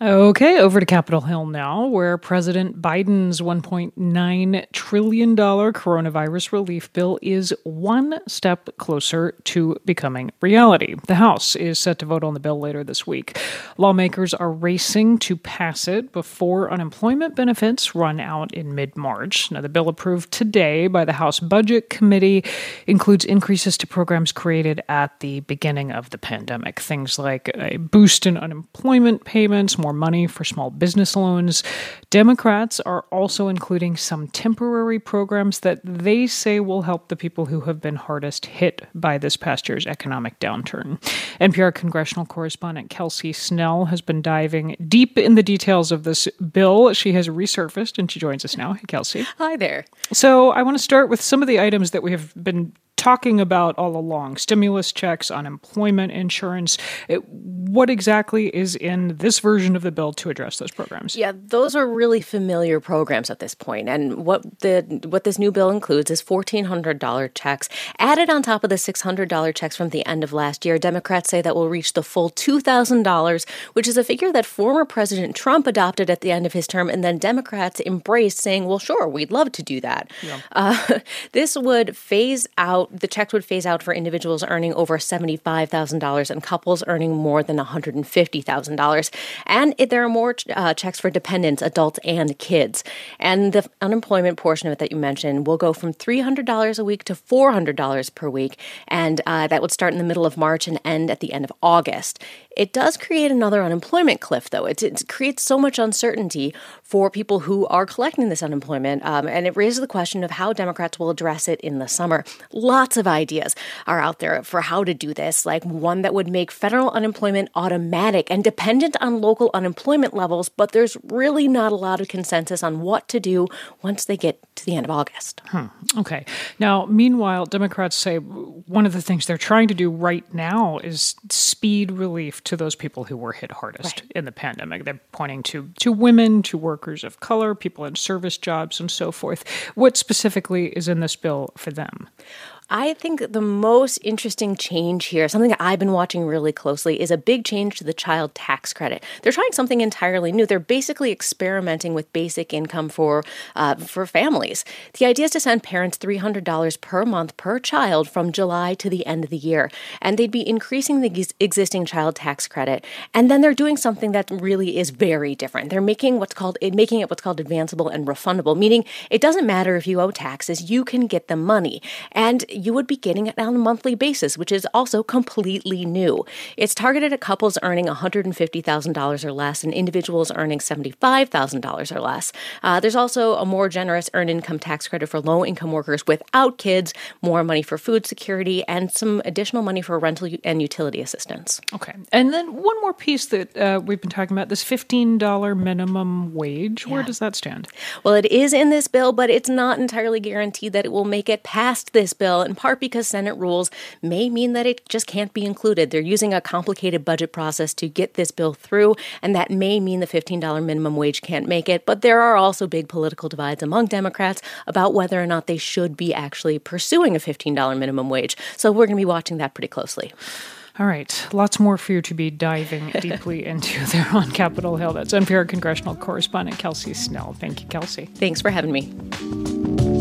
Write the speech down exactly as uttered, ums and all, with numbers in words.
Okay, over to Capitol Hill now, where President Biden's one point nine trillion dollars coronavirus relief bill is one step closer to becoming reality. The House is set to vote on the bill later this week. Lawmakers are racing to pass it before unemployment benefits run out in mid-March. Now, the bill approved today by the House Budget Committee includes increases to programs created at the beginning of the pandemic. Things like a boost in unemployment payments, more money for small business loans. Democrats are also including some temporary programs that they say will help the people who have been hardest hit by this past year's economic downturn. N P R congressional correspondent Kelsey Snell has been diving deep in the details of this bill. She has resurfaced and she joins us now. Hey, Kelsey. Hi there. So I want to start with some of the items that we have been talking about all along: stimulus checks, unemployment insurance. It, what exactly is in this version of the bill to address those programs? Yeah, those are really familiar programs at this point. And what the what this new bill includes is fourteen hundred dollars checks added on top of the six hundred dollars checks from the end of last year. Democrats say that will reach the full two thousand dollars, which is a figure that former President Trump adopted at the end of his term, and then Democrats embraced, saying, well, sure, we'd love to do that. Yeah. Uh, this would phase out The checks would phase out for individuals earning over seventy-five thousand dollars and couples earning more than one hundred fifty thousand dollars. And it, there are more uh, checks for dependents, adults, and kids. And the unemployment portion of it that you mentioned will go from three hundred dollars a week to four hundred dollars per week. And uh, that would start in the middle of March and end at the end of August. It does create another unemployment cliff, though. It, it creates so much uncertainty for people who are collecting this unemployment. Um, and it raises the question of how Democrats will address it in the summer. Lots of ideas are out there for how to do this, like one that would make federal unemployment automatic and dependent on local unemployment levels. But there's really not a lot of consensus on what to do once they get to the end of August. Hmm. Okay. Now, meanwhile, Democrats say one of the things they're trying to do right now is speed relief to those people who were hit hardest right. in the pandemic. They're pointing to, to women, to workers of color, people in service jobs, and so forth. What specifically is in this bill for them? I think the most interesting change here, something that I've been watching really closely, is a big change to the child tax credit. They're trying something entirely new. They're basically experimenting with basic income for uh, for families. The idea is to send parents three hundred dollars per month per child from July to the end of the year. And they'd be increasing the ex- existing child tax credit. And then they're doing something that really is very different. They're making what's called making it what's called advanceable and refundable, meaning it doesn't matter if you owe taxes, you can get the money. And you would be getting it on a monthly basis, which is also completely new. It's targeted at couples earning one hundred fifty thousand dollars or less and individuals earning seventy-five thousand dollars or less. Uh, there's also a more generous earned income tax credit for low-income workers without kids, more money for food security, and some additional money for rental and utility assistance. Okay. And then one more piece that uh, we've been talking about, this fifteen dollars minimum wage. Yeah. Where does that stand? Well, it is in this bill, but it's not entirely guaranteed that it will make it past this bill, in part because Senate rules may mean that it just can't be included. They're using a complicated budget process to get this bill through, and that may mean the fifteen dollars minimum wage can't make it. But there are also big political divides among Democrats about whether or not they should be actually pursuing a fifteen dollars minimum wage. So we're going to be watching that pretty closely. All right. Lots more for you to be diving deeply into there on Capitol Hill. That's N P R congressional correspondent Kelsey Snell. Thank you, Kelsey. Thanks for having me.